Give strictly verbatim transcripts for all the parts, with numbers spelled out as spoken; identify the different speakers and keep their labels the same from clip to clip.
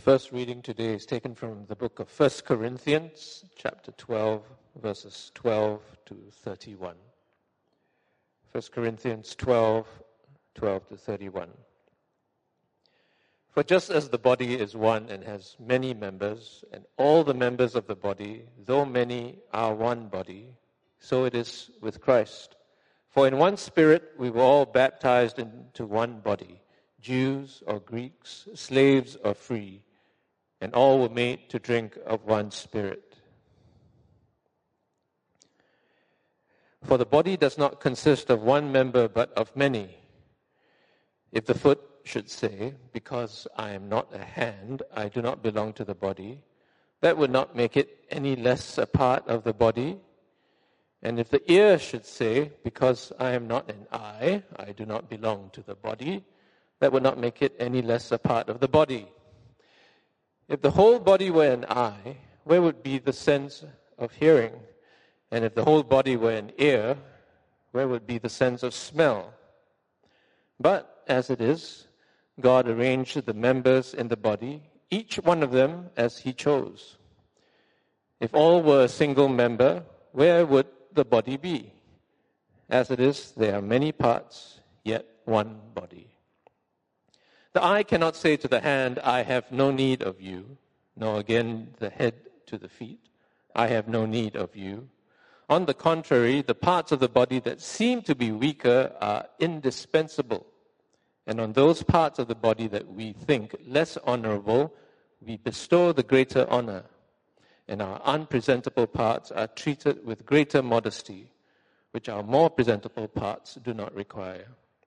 Speaker 1: first reading today is taken from the book of First Corinthians, chapter twelve, verses twelve to thirty-one. First Corinthians twelve, twelve to thirty-one. For just as the body is one and has many members, and all the members of the body, though many, are one body, so it is with Christ. For in one Spirit we were all baptized into one body, Jews or Greeks, slaves or free, and all were made to drink of one Spirit. For the body does not consist of one member but of many. If the foot should say, because I am not a hand, I do not belong to the body, that would not make it any less a part of the body. And if the ear should say, because I am not an eye, I do not belong to the body, that would not make it any less a part of the body. If the whole body were an eye, where would be the sense of hearing? And if the whole body were an ear, where would be the sense of smell? But as it is, God arranged the members in the body, each one of them as he chose. If all were a single member, where would the body be? As it is, there are many parts, yet one body. The eye cannot say to the hand, I have no need of you, nor again the head to the feet, I have no need of you. On the contrary, the parts of the body that seem to be weaker are indispensable. And on those parts of the body that we think less honorable, we bestow the greater honor. And our unpresentable parts are treated with greater modesty, which our more presentable parts do not require.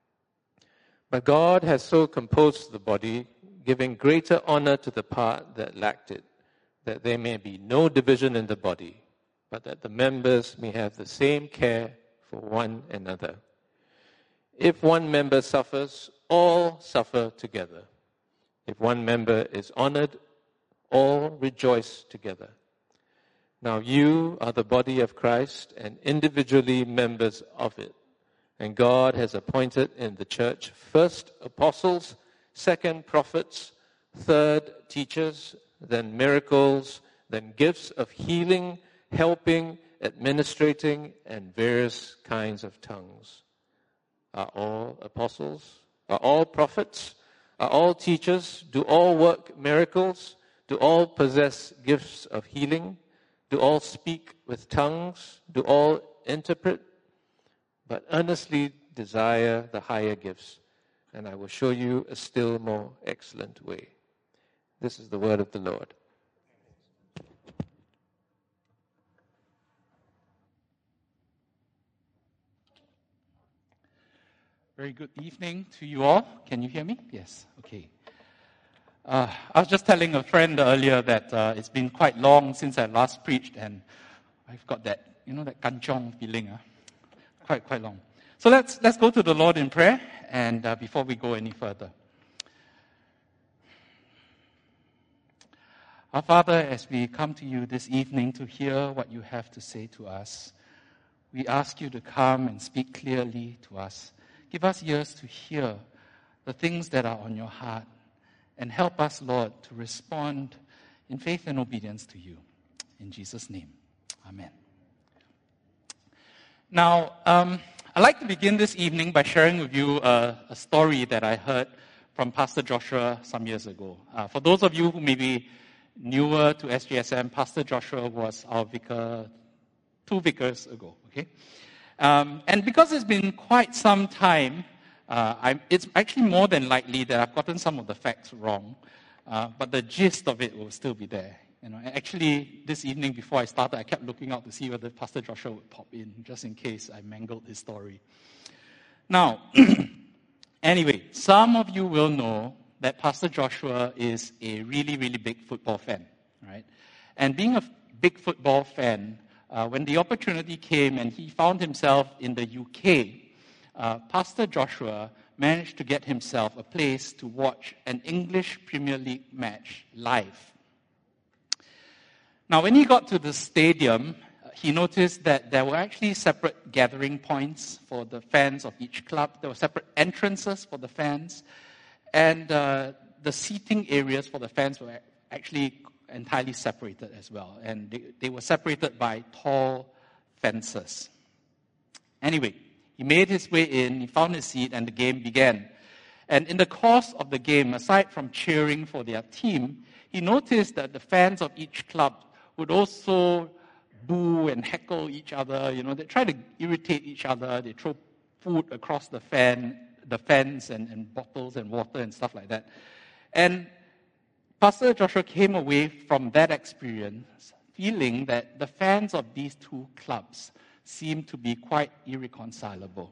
Speaker 1: But God has so composed the body, giving greater honor to the part that lacked it, that there may be no division in the body, but that the members may have the same care for one another. If one member suffers, all suffer together. If one member is honored, all rejoice together. Now you are the body of Christ and individually members of it. And God has appointed in the church first apostles, second prophets, third teachers, then miracles, then gifts of healing, helping, administrating, and various kinds of tongues. Are all apostles? Are all prophets? Are all teachers? Do all work miracles? Do all possess gifts of healing? Do all speak with tongues? Do all interpret? But earnestly desire the higher gifts, and I will show you a still more excellent way. This is the word of the Lord.
Speaker 2: Very good evening to you all. Can you hear me? Yes. Okay. Uh, I was just telling a friend earlier that uh, it's been quite long since I last preached, and I've got that, you know, that kanchong feeling. Uh, quite, quite long. So let's let's go to the Lord in prayer, and uh, before we go any further. Our Father, as we come to you this evening to hear what you have to say to us, we ask you to come and speak clearly to us. Give us ears to hear the things that are on your heart, and help us, Lord, to respond in faith and obedience to you. In Jesus' name, amen. Now, um, I'd like to begin this evening by sharing with you a, a story that I heard from Pastor Joshua some years ago. Uh, for those of you who may be newer to S G S M, Pastor Joshua was our vicar two vicars ago, okay? Um, and because it's been quite some time, uh, I'm, it's actually more than likely that I've gotten some of the facts wrong, uh, but the gist of it will still be there. You know, and actually, this evening before I started, I kept looking out to see whether Pastor Joshua would pop in, just in case I mangled his story. Now, anyway, some of you will know that Pastor Joshua is a really, really big football fan, right? And being a big football fan, Uh, when the opportunity came and he found himself in the U K, uh, Pastor Joshua managed to get himself a place to watch an English Premier League match live. Now, when he got to the stadium, uh, he noticed that there were actually separate gathering points for the fans of each club. There were separate entrances for the fans. And uh, the seating areas for the fans were actually entirely separated as well. And they, they were separated by tall fences. Anyway, he made his way in, he found his seat, and the game began. And in the course of the game, aside from cheering for their team, he noticed that the fans of each club would also boo and heckle each other. You know, they try to irritate each other. They throw food across the fan, the fence, and, and bottles and water and stuff like that. And Pastor Joshua came away from that experience feeling that the fans of these two clubs seemed to be quite irreconcilable.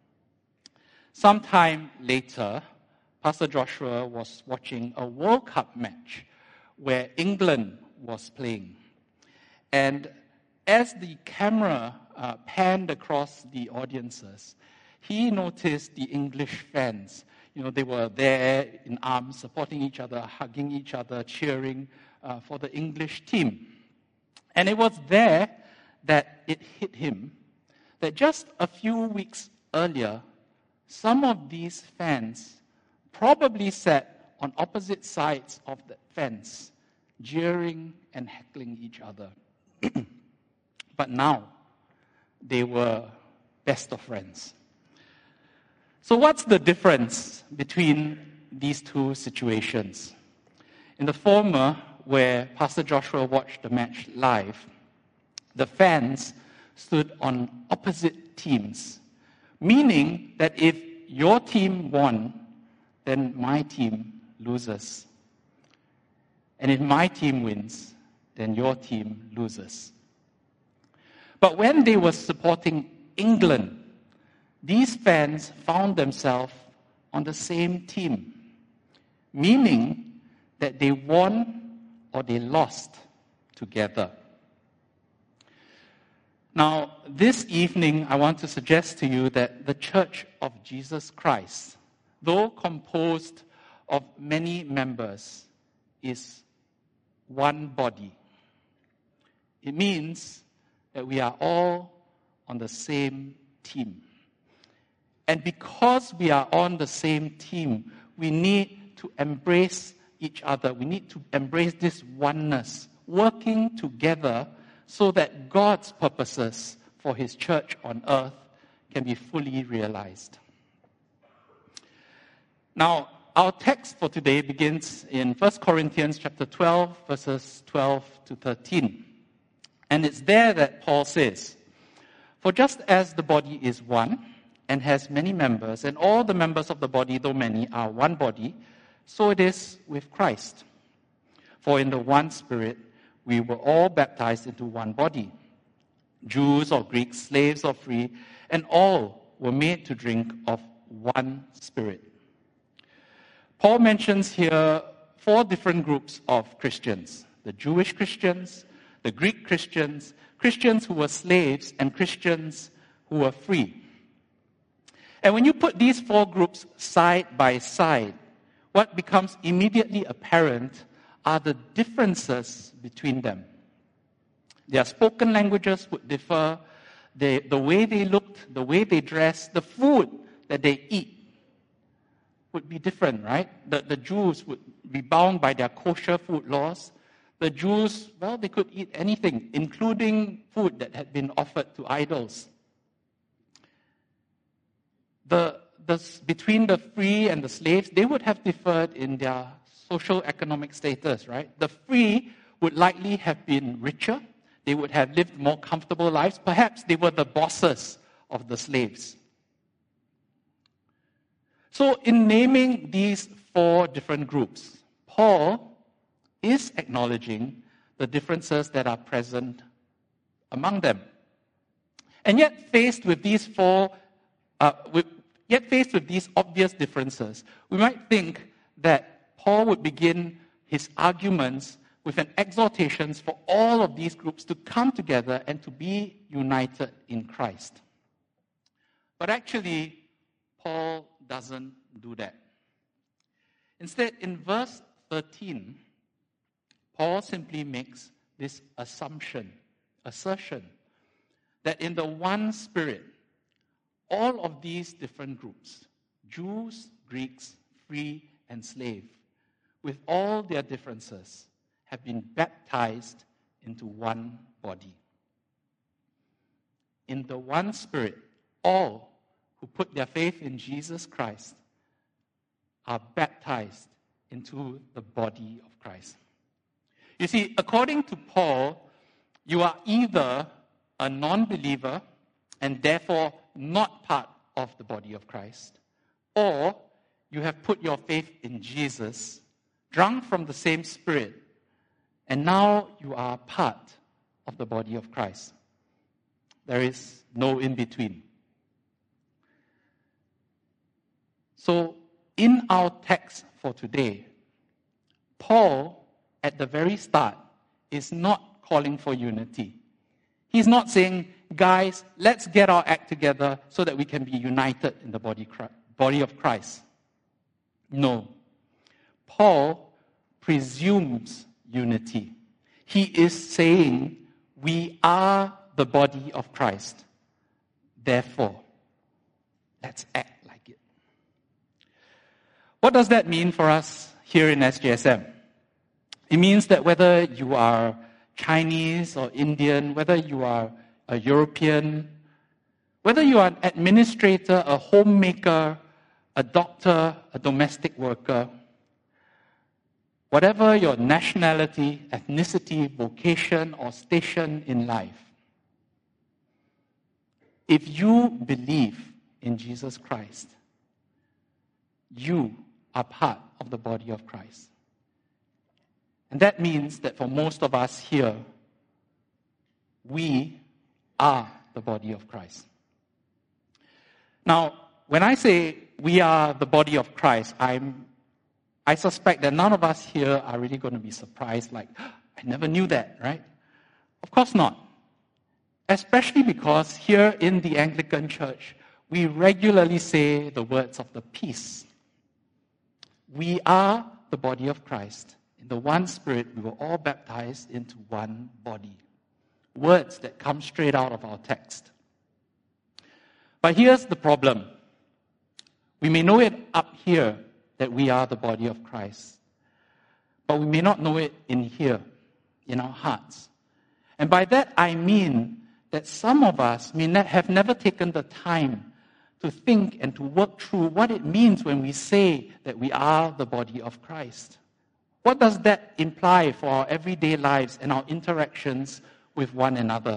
Speaker 2: Sometime later, Pastor Joshua was watching a World Cup match where England was playing. And as the camera uh, panned across the audiences, he noticed the English fans. You know, they were there in arms, supporting each other, hugging each other, cheering uh, for the English team. And it was there that it hit him that just a few weeks earlier, some of these fans probably sat on opposite sides of the fence, jeering and heckling each other. But now, they were best of friends. So what's the difference between these two situations? In the former, where Pastor Joshua watched the match live, the fans stood on opposite teams, meaning that if your team won, then my team loses. And if my team wins, then your team loses. But when they were supporting England, these fans found themselves on the same team, meaning that they won or they lost together. Now, this evening, I want to suggest to you that the Church of Jesus Christ, though composed of many members, is one body. It means that we are all on the same team. And because we are on the same team, we need to embrace each other. We need to embrace this oneness, working together so that God's purposes for His church on earth can be fully realized. Now, our text for today begins in First Corinthians chapter twelve, verses twelve to thirteen. And it's there that Paul says, "For just as the body is one and has many members, and all the members of the body, though many, are one body, so it is with Christ. For in the one Spirit we were all baptized into one body, Jews or Greeks, slaves or free, and all were made to drink of one Spirit." Paul mentions here four different groups of Christians: the Jewish Christians, the Greek Christians, Christians who were slaves, and Christians who were free. And when you put these four groups side by side, what becomes immediately apparent are the differences between them. Their spoken languages would differ, the, the way they looked, the way they dressed, the food that they eat would be different, right? The, the Jews would be bound by their kosher food laws. The Jews, well, they could eat anything, including food that had been offered to idols. The, the, between the free and the slaves, they would have differed in their social economic status, right? The free would likely have been richer. They would have lived more comfortable lives. Perhaps they were the bosses of the slaves. So in naming these four different groups, Paul is acknowledging the differences that are present among them. And yet faced with these four, uh, with, yet faced with these obvious differences, we might think that Paul would begin his arguments with an exhortation for all of these groups to come together and to be united in Christ. But actually, Paul doesn't do that. Instead, in verse thirteen, Paul simply makes this assumption, assertion, that in the one Spirit, all of these different groups, Jews, Greeks, free, and slave, with all their differences, have been baptized into one body. In the one Spirit, all who put their faith in Jesus Christ are baptized into the body of Christ. You see, according to Paul, you are either a non-believer and therefore not part of the body of Christ, or you have put your faith in Jesus, drunk from the same Spirit, and now you are part of the body of Christ. There is no in-between. So, in our text for today, Paul, at the very start, is not calling for unity. He's not saying, guys, let's get our act together so that we can be united in the body, body of Christ. No. Paul presumes unity. He is saying, we are the body of Christ. Therefore, let's act like it. What does that mean for us here in S J S M? It means that whether you are Chinese or Indian, whether you are a European, whether you are an administrator, a homemaker, a doctor, a domestic worker, whatever your nationality, ethnicity, vocation, or station in life, if you believe in Jesus Christ, you are part of the body of Christ. And that means that for most of us here, we are the body of Christ. Now, when I say we are the body of Christ, I'm, I suspect that none of us here are really going to be surprised, like, I never knew that, right? Of course not. Especially because here in the Anglican Church, we regularly say the words of the peace. We are the body of Christ. In the one Spirit, we were all baptized into one body. Words that come straight out of our text. But here's the problem. We may know it up here that we are the body of Christ, but we may not know it in here, in our hearts. And by that I mean that some of us may not have never taken the time to think and to work through what it means when we say that we are the body of Christ. What does that imply for our everyday lives and our interactions with one another?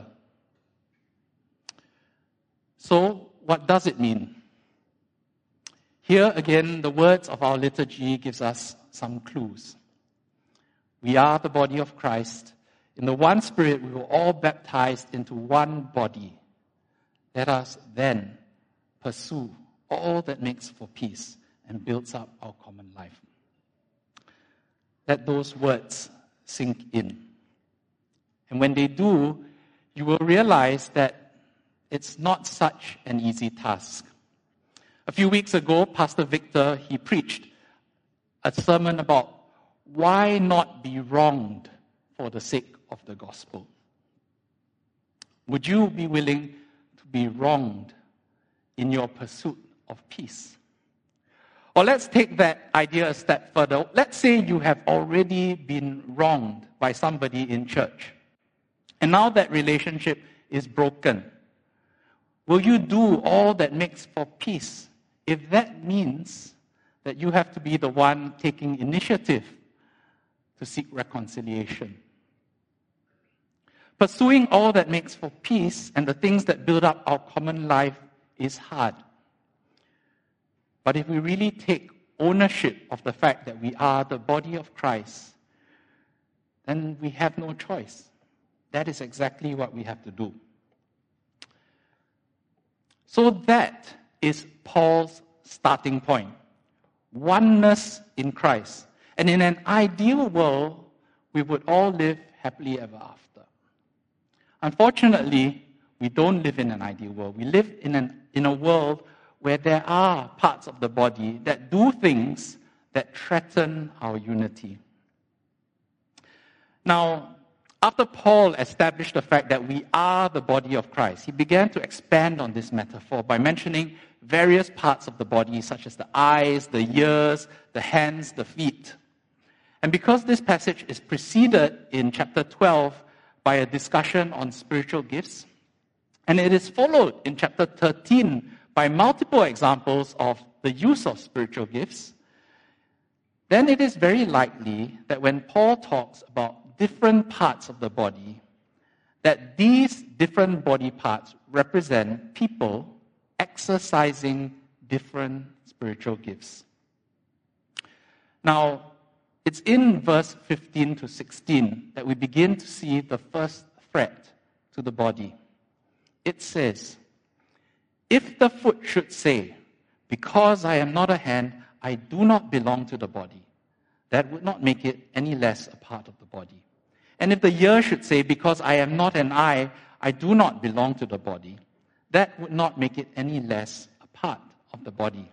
Speaker 2: So, what does it mean? Here again, the words of our liturgy gives us some clues. We are the body of Christ. In the one Spirit, we were all baptized into one body. Let us then pursue all that makes for peace and builds up our common life. Let those words sink in. And when they do, you will realize that it's not such an easy task. A few weeks ago, Pastor Victor, he preached a sermon about why not be wronged for the sake of the gospel. Would you be willing to be wronged in your pursuit of peace? Or let's take that idea a step further. Let's say you have already been wronged by somebody in church. And now that relationship is broken. Will you do all that makes for peace if that means that you have to be the one taking initiative to seek reconciliation? Pursuing all that makes for peace and the things that build up our common life is hard. But if we really take ownership of the fact that we are the body of Christ, then we have no choice. That is exactly what we have to do. So that is Paul's starting point. Oneness in Christ. And in an ideal world, we would all live happily ever after. Unfortunately, we don't live in an ideal world. We live in, an, in a world where there are parts of the body that do things that threaten our unity. Now, after Paul established the fact that we are the body of Christ, he began to expand on this metaphor by mentioning various parts of the body, such as the eyes, the ears, the hands, the feet. And because this passage is preceded in chapter twelve by a discussion on spiritual gifts, and it is followed in chapter thirteen by multiple examples of the use of spiritual gifts, then it is very likely that when Paul talks about different parts of the body, that these different body parts represent people exercising different spiritual gifts. Now, it's in verse fifteen to sixteen that we begin to see the first threat to the body. It says, "If the foot should say, 'Because I am not a hand, I do not belong to the body,' that would not make it any less a part of the body. And if the ear should say, 'Because I am not an eye, I do not belong to the body,' that would not make it any less a part of the body."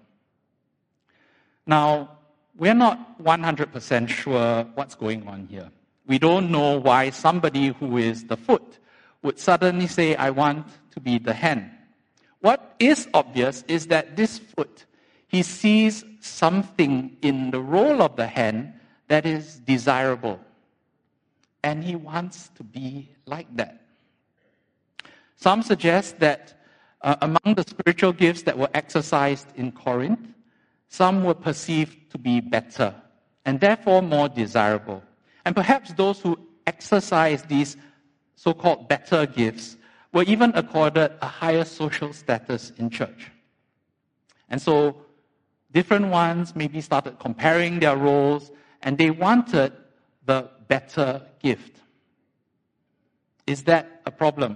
Speaker 2: Now, we're not one hundred percent sure what's going on here. We don't know why somebody who is the foot would suddenly say, "I want to be the hand." What is obvious is that this foot, he sees something in the role of the hand that is desirable. And he wants to be like that. Some suggest that uh, among the spiritual gifts that were exercised in Corinth, some were perceived to be better and therefore more desirable. And perhaps those who exercise these so-called better gifts were even accorded a higher social status in church. And so different ones maybe started comparing their roles, and they wanted the better gift. Is that a problem?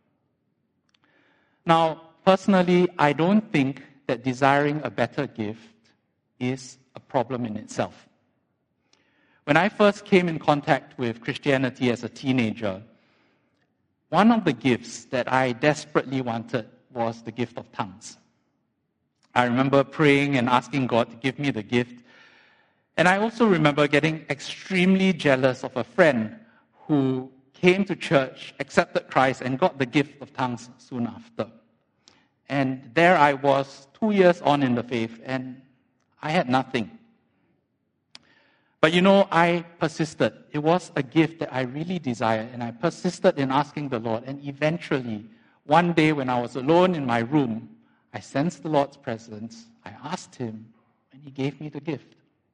Speaker 2: Now, personally, I don't think that desiring a better gift is a problem in itself. When I first came in contact with Christianity as a teenager, one of the gifts that I desperately wanted was the gift of tongues. I remember praying and asking God to give me the gift. And I also remember getting extremely jealous of a friend who came to church, accepted Christ, and got the gift of tongues soon after. And there I was, two years on in the faith, and I had nothing. But you know, I persisted. It was a gift that I really desired, and I persisted in asking the Lord. And eventually, one day when I was alone in my room, I sensed the Lord's presence. I asked Him, and He gave me the gift.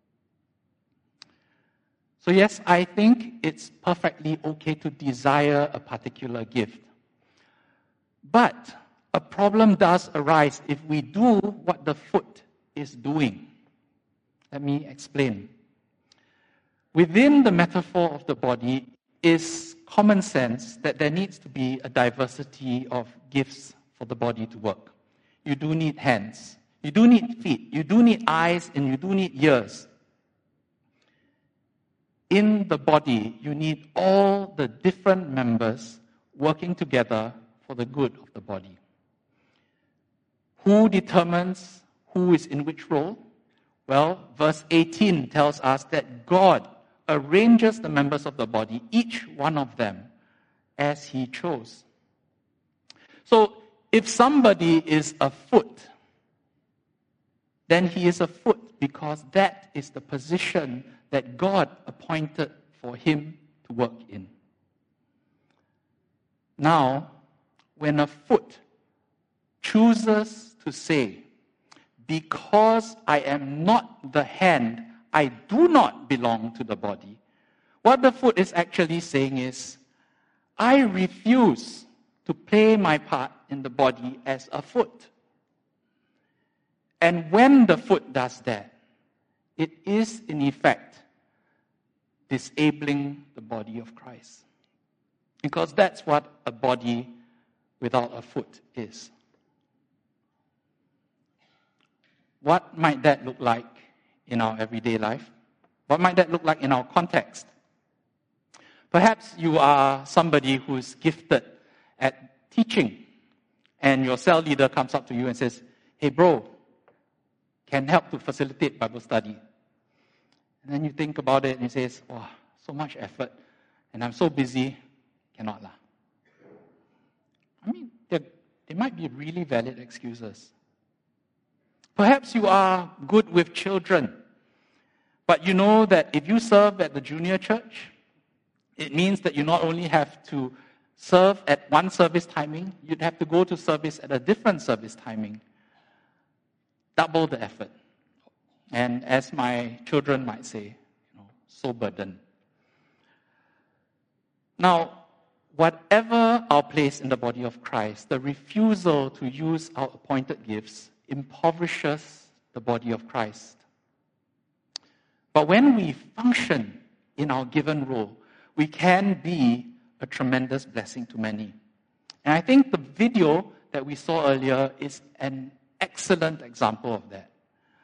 Speaker 2: So yes, I think it's perfectly okay to desire a particular gift. But a problem does arise if we do what the foot is doing. Let me explain. Within the metaphor of the body is common sense that there needs to be a diversity of gifts for the body to work. You do need hands, you do need feet, you do need eyes, and you do need ears. In the body, you need all the different members working together for the good of the body. Who determines who is in which role? Well, verse eighteen tells us that God arranges the members of the body, each one of them, as He chose. So, if somebody is a foot, then he is a foot because that is the position that God appointed for him to work in. Now, when a foot chooses to say, "Because I am not the hand, I do not belong to the body," what the foot is actually saying is, I refuse to play my part in the body as a foot. And when the foot does that, it is in effect disabling the body of Christ. Because that's what a body without a foot is. What might that look like in our everyday life? What might that look like in our context? Perhaps you are somebody who's gifted at teaching, and your cell leader comes up to you and says, "Hey bro, can help to facilitate Bible study." And then you think about it and you say, "Wow, so much effort, and I'm so busy, cannot lah." I mean, there, there might be really valid excuses. Perhaps you are good with children, But you know that if you serve at the junior church, it means that you not only have to serve at one service timing, you'd have to go to service at a different service timing. Double the effort. And as my children might say, you know, so burdened. Now, whatever our place in the body of Christ, the refusal to use our appointed gifts impoverishes the body of Christ. But when we function in our given role, we can be a tremendous blessing to many. And I think the video that we saw earlier is an excellent example of that.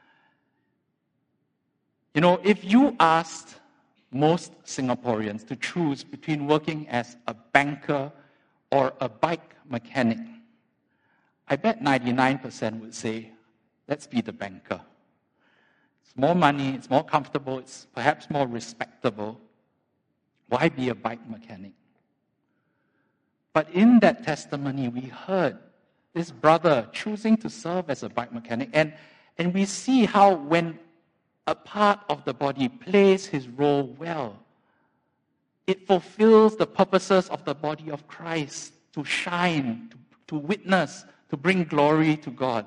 Speaker 2: You know, if you asked most Singaporeans to choose between working as a banker or a bike mechanic, I bet ninety-nine percent would say, let's be the banker. It's more money, it's more comfortable, it's perhaps more respectable. Why be a bike mechanic? But in that testimony, we heard this brother choosing to serve as a bike mechanic, and, and we see how when a part of the body plays his role well, it fulfills the purposes of the body of Christ to shine, to, to witness, to bring glory to God.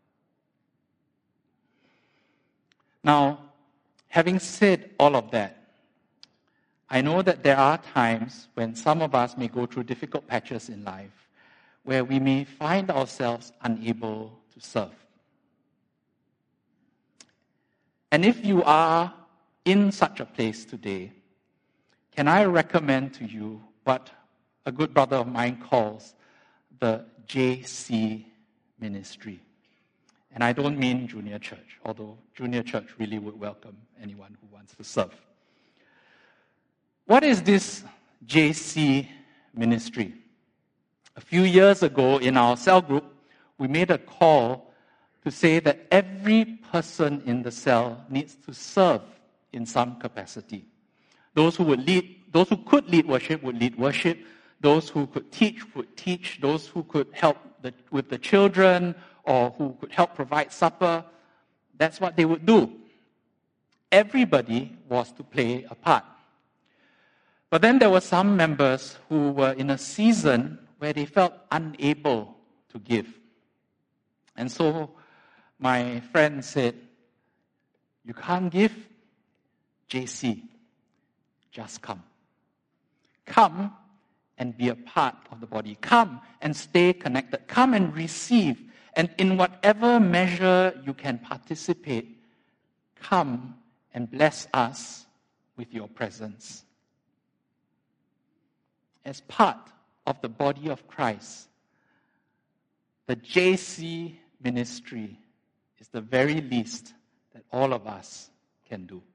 Speaker 2: Now, having said all of that, I know that there are times when some of us may go through difficult patches in life where we may find ourselves unable to serve. And if you are in such a place today, can I recommend to you what a good brother of mine calls the J C ministry? And I don't mean junior church, although junior church really would welcome anyone who wants to serve. What is this J C ministry? A few years ago in our cell group, we made a call to say that every person in the cell needs to serve in some capacity. Those who would lead, those who could lead worship would lead worship. Those who could teach would teach. Those who could help the, with the children or who could help provide supper, that's what they would do. Everybody was to play a part. But then there were some members who were in a season where they felt unable to give. And so my friend said, you can't give? J C, just come. Come and be a part of the body. Come and stay connected. Come and receive. And in whatever measure you can participate, come and bless us with your presence. As part of the body of Christ, the J C ministry is the very least that all of us can do.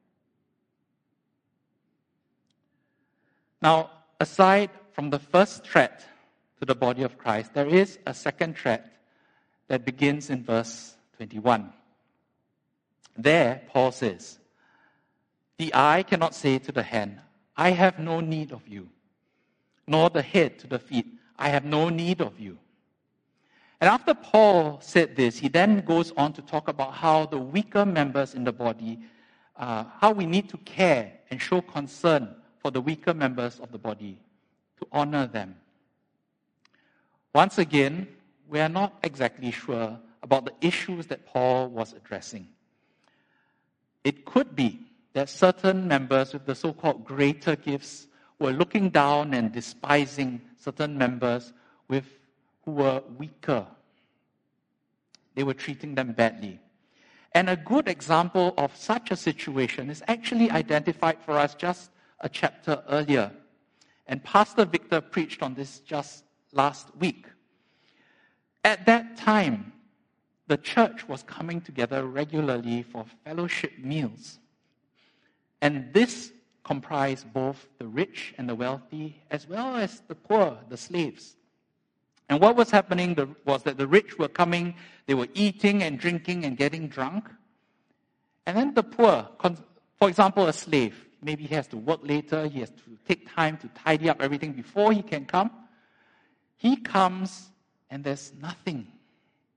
Speaker 2: Now, aside from the first threat to the body of Christ, there is a second threat that begins in verse twenty-one. There, Paul says, the eye cannot say to the hand, I have no need of you, nor the head to the feet, I have no need of you. And after Paul said this, he then goes on to talk about how the weaker members in the body, uh, how we need to care and show concern for the weaker members of the body, to honor them. Once again, we are not exactly sure about the issues that Paul was addressing. It could be that certain members with the so-called greater gifts were looking down and despising certain members with who were weaker. They were treating them badly. And a good example of such a situation is actually identified for us just a chapter earlier. And Pastor Victor preached on this just last week. At that time, the church was coming together regularly for fellowship meals. And this comprised both the rich and the wealthy, as well as the poor, the slaves. And what was happening was that the rich were coming, they were eating and drinking and getting drunk. And then the poor, for example, a slave, maybe he has to work later, he has to take time to tidy up everything before he can come. He comes and there's nothing.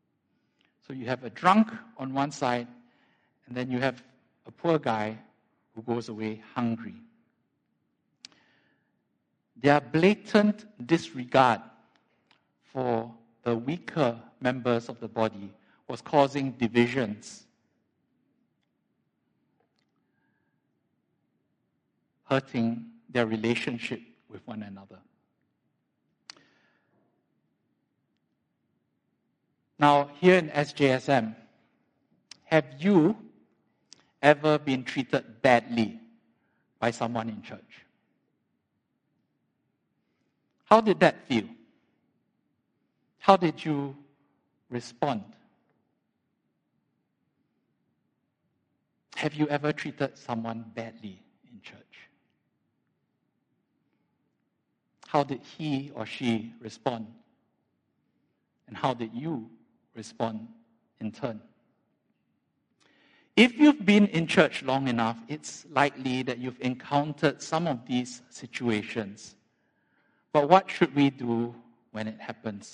Speaker 2: So you have a drunk on one side, and then you have a poor guy who goes away hungry. Their blatant disregard for the weaker members of the body was causing divisions, hurting their relationship with one another. Now, here in S J S M, have you ever been treated badly by someone in church? How did that feel? How did you respond? Have you ever treated someone badly in church? How did he or she respond? And how did you respond in turn? If you've been in church long enough, it's likely that you've encountered some of these situations. But what should we do when it happens?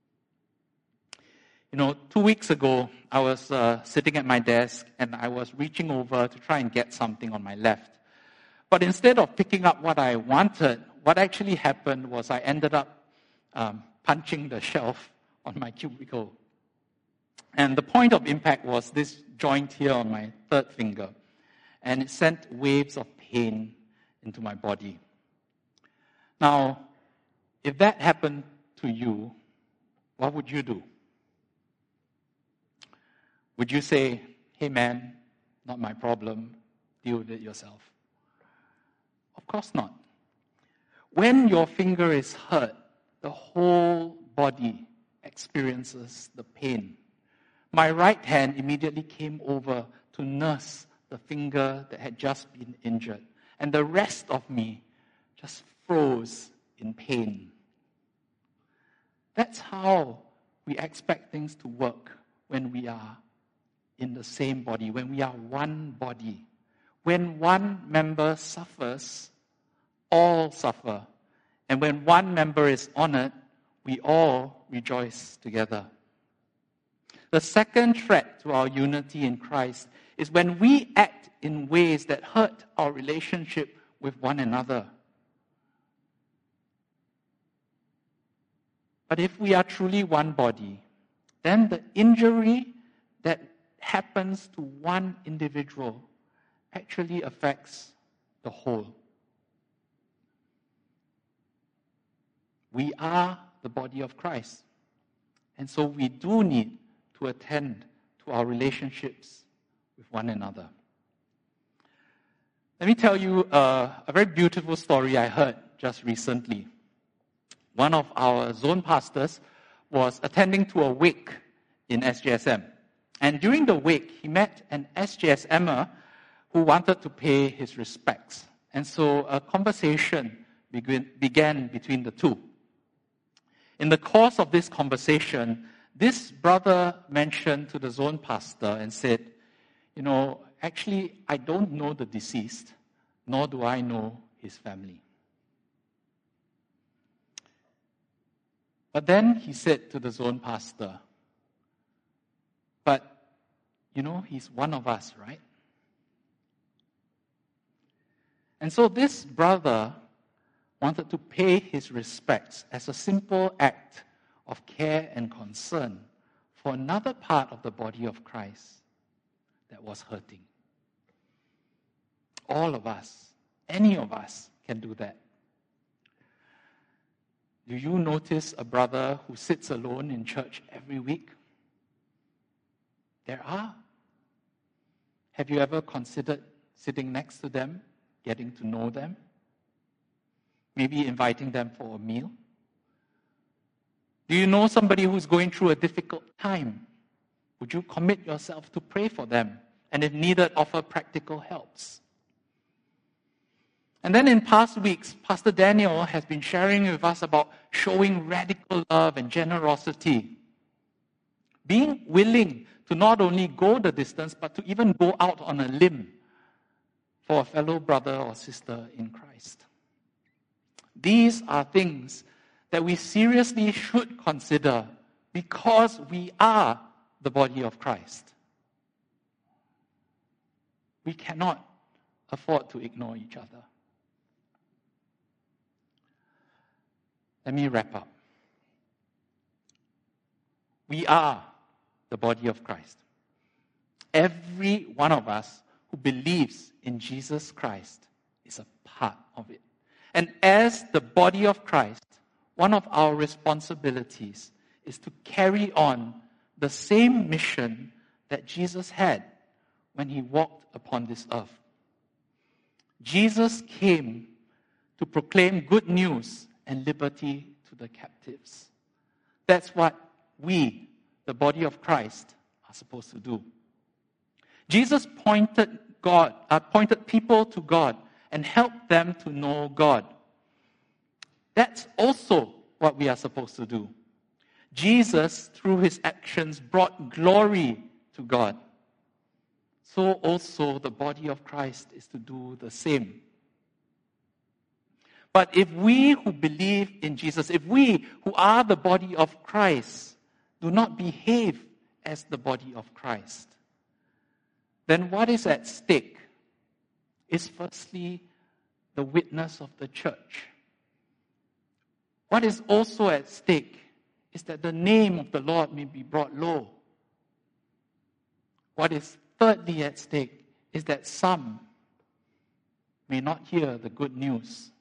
Speaker 2: You know, two weeks ago, I was uh, sitting at my desk and I was reaching over to try and get something on my left. But instead of picking up what I wanted, what actually happened was I ended up um, punching the shelf on my cubicle. And the point of impact was this joint here on my third finger. And it sent waves of pain into my body. Now, if that happened to you, what would you do? Would you say, hey man, not my problem, deal with it yourself? Of course not. When your finger is hurt, the whole body experiences the pain. My right hand immediately came over to nurse the finger that had just been injured, and the rest of me just froze in pain. That's how we expect things to work when we are in the same body, when we are one body. When one member suffers, all suffer. And when one member is honored, we all rejoice together. The second threat to our unity in Christ is when we act in ways that hurt our relationship with one another. But if we are truly one body, then the injury that happens to one individual actually affects the whole. We are the body of Christ. And so we do need to attend to our relationships with one another. Let me tell you uh, a very beautiful story I heard just recently. One of our zone pastors was attending to a wake in S J S M. And during the wake, he met an S J S M-er who wanted to pay his respects. And so a conversation begin, began between the two. In the course of this conversation, this brother mentioned to the zone pastor and said, you know, actually, I don't know the deceased, nor do I know his family. But then he said to the zone pastor, but, you know, he's one of us, right? And so this brother wanted to pay his respects as a simple act of care and concern for another part of the body of Christ that was hurting. All of us, any of us can do that. Do you notice a brother who sits alone in church every week? There are. Have you ever considered sitting next to them, getting to know them? Maybe inviting them for a meal? Do you know somebody who's going through a difficult time? Would you commit yourself to pray for them? And if needed, offer practical helps? And then in past weeks, Pastor Daniel has been sharing with us about showing radical love and generosity. Being willing to not only go the distance, but to even go out on a limb for a fellow brother or sister in Christ. These are things that we seriously should consider because we are the body of Christ. We cannot afford to ignore each other. Let me wrap up. We are the body of Christ. Every one of us who believes in Jesus Christ is a part of it. And as the body of Christ, one of our responsibilities is to carry on the same mission that Jesus had when he walked upon this earth. Jesus came to proclaim good news and liberty to the captives. That's what we, the body of Christ, are supposed to do. Jesus pointed God, uh, pointed people to God and helped them to know God. That's also what we are supposed to do. Jesus, through his actions, brought glory to God. So also the body of Christ is to do the same. But if we who believe in Jesus, if we who are the body of Christ, do not behave as the body of Christ, then what is at stake is firstly the witness of the church. What is also at stake is that the name of the Lord may be brought low. What is thirdly at stake is that some may not hear the good news.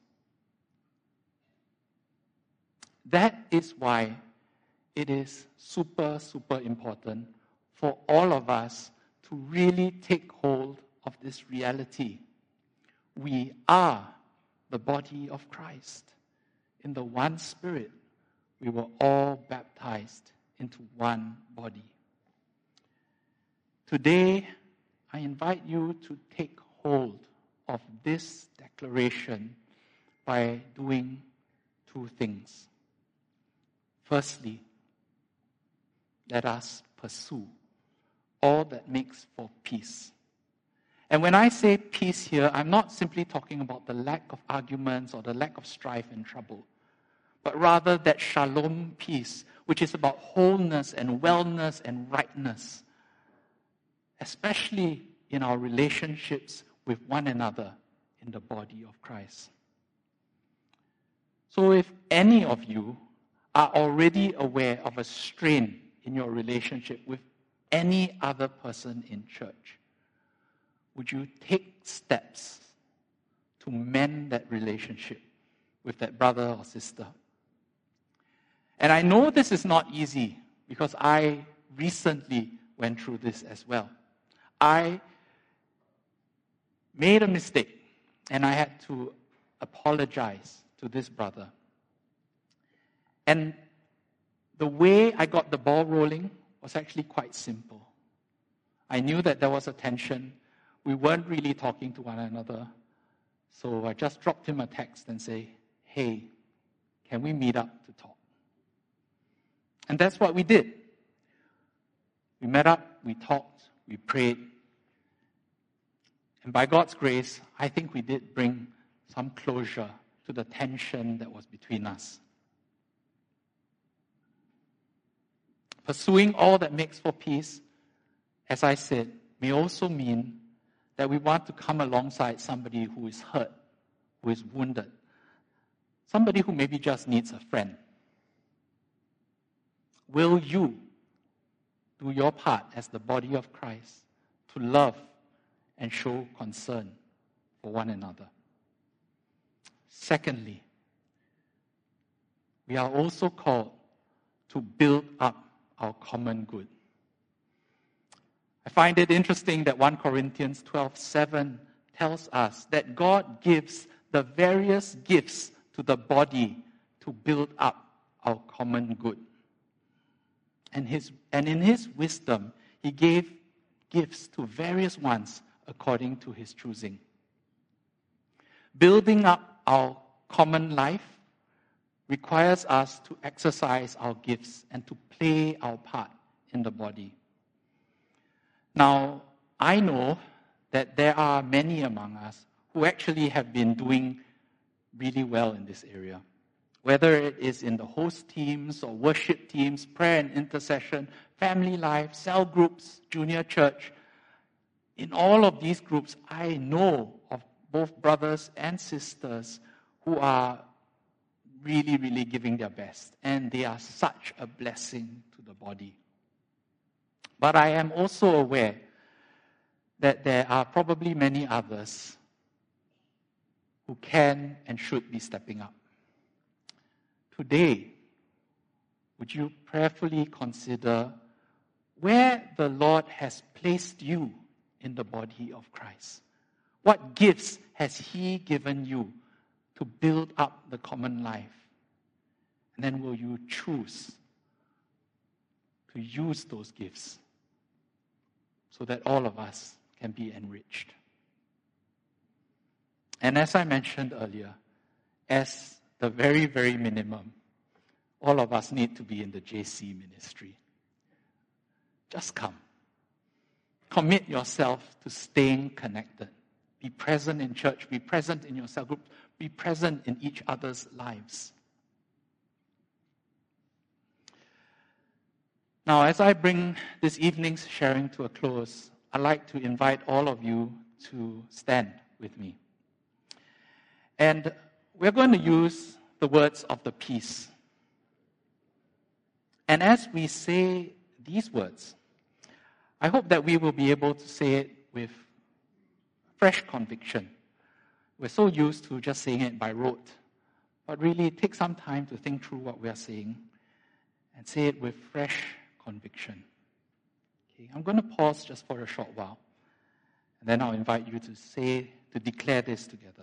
Speaker 2: That is why it is super, super important for all of us to really take hold of this reality. We are the body of Christ. In the one Spirit, we were all baptized into one body. Today, I invite you to take hold of this declaration by doing two things. Firstly, let us pursue all that makes for peace. And when I say peace here, I'm not simply talking about the lack of arguments or the lack of strife and trouble, but rather that shalom peace, which is about wholeness and wellness and rightness, especially in our relationships with one another in the body of Christ. So if any of you are already aware of a strain in your relationship with any other person in church, would you take steps to mend that relationship with that brother or sister? And I know this is not easy because I recently went through this as well. I made a mistake and I had to apologize to this brother. And the way I got the ball rolling was actually quite simple. I knew that there was a tension. We weren't really talking to one another. So I just dropped him a text and say, hey, can we meet up to talk? And that's what we did. We met up, we talked, we prayed. And by God's grace, I think we did bring some closure to the tension that was between us. Pursuing all that makes for peace, as I said, may also mean that we want to come alongside somebody who is hurt, who is wounded, somebody who maybe just needs a friend. Will you do your part as the body of Christ to love and show concern for one another? Secondly, we are also called to build up our common good. I find it interesting that First Corinthians twelve seven tells us that God gives the various gifts to the body to build up our common good. And, his, and in his wisdom, he gave gifts to various ones according to his choosing. Building up our common life requires us to exercise our gifts and to play our part in the body. Now, I know that there are many among us who actually have been doing really well in this area. Whether it is in the host teams or worship teams, prayer and intercession, family life, cell groups, junior church, in all of these groups, I know of both brothers and sisters who are really, really giving their best. And they are such a blessing to the body. But I am also aware that there are probably many others who can and should be stepping up. Today, would you prayerfully consider where the Lord has placed you in the body of Christ? What gifts has He given you to build up the common life? And then will you choose to use those gifts so that all of us can be enriched? And as I mentioned earlier, as the very, very minimum, all of us need to be in the J C ministry. Just come. Commit yourself to staying connected. Be present in church. Be present in your cell group. Be present in each other's lives. Now, as I bring this evening's sharing to a close, I'd like to invite all of you to stand with me. And we're going to use the words of the peace. And as we say these words, I hope that we will be able to say it with fresh conviction. We're so used to just saying it by rote. But really take some time to think through what we are saying and say it with fresh conviction. Okay, I'm going to pause just for a short while. And then I'll invite you to say, to declare this together.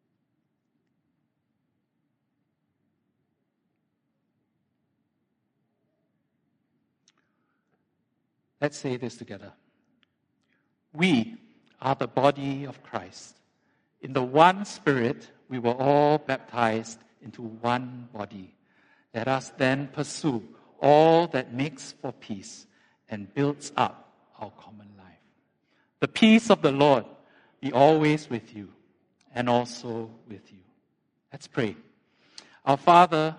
Speaker 2: Let's say this together. We are the body of Christ. In the one Spirit, we were all baptized into one body. Let us then pursue all that makes for peace and builds up our common life. The peace of the Lord be always with you and also with you. Let's pray. Our Father,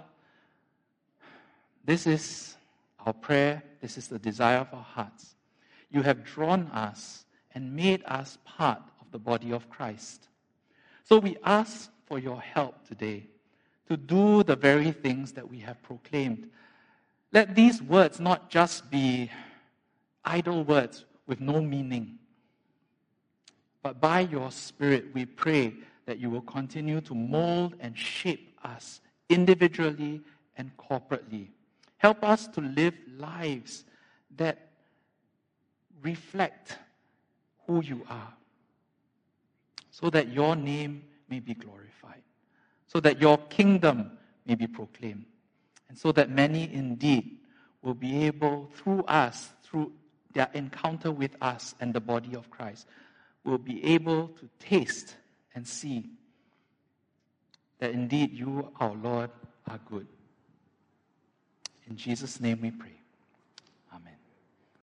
Speaker 2: this is our prayer. This is the desire of our hearts. You have drawn us and made us part of the body of Christ. So we ask for your help today to do the very things that we have proclaimed. Let these words not just be idle words with no meaning, but by your Spirit we pray that you will continue to mold and shape us individually and corporately. Help us to live lives that reflect who you are, so that your name may be glorified, so that your kingdom may be proclaimed, and so that many indeed will be able, through us, through their encounter with us and the body of Christ, will be able to taste and see that indeed you, our Lord, are good. In Jesus' name we pray.